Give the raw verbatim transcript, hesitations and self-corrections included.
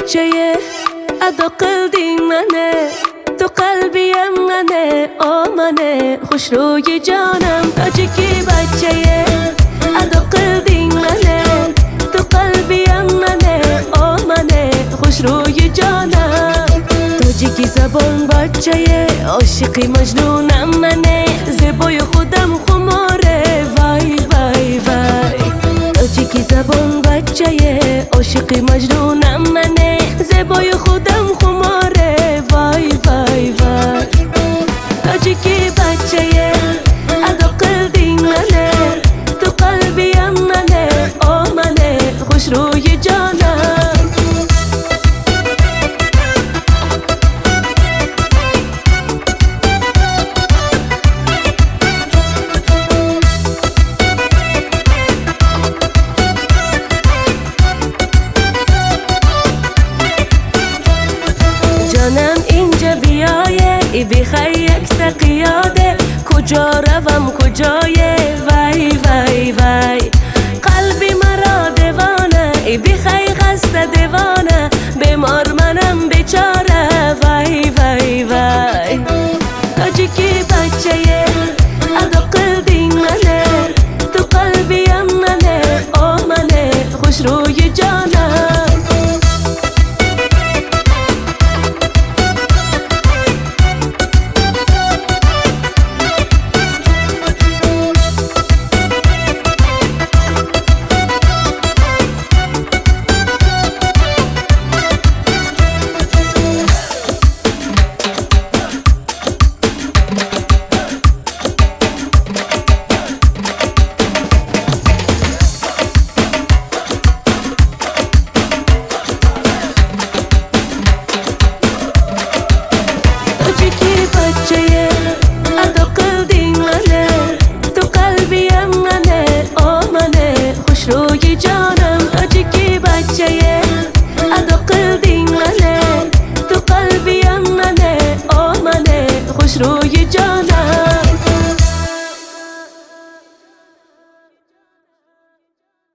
بچه ادا قلبی منه، تو قلبیم منه، آمنه خوش روی جانم. تاجیکی بچه ادا قلبی منه، تو قلبیم منه، آمنه خوش روی جانم. تاجیکی زبان بچه عاشقی مجنونم منه، زیبای خودم خماره وای وای وای. تاجیکی زبان بچه عاشقی مجنونم منه، زیبای خودم خماره وای وای وای. تاجیکی بچه ادا قلبی منه، تو قلبیم منه، آمنه خوش روی جانم. جانم اینجا بیایه ای بیخی یک تقیاده، کجا روم کجایه وای وای وای. قلبی مرا دیوانه ای بیخی خسته دیوانه، بیمار منم بیچاره وای وای وای. تاجیکی بچه ادا قلبی منه، تو قلبیم منه، آمنه خوش روی جانم.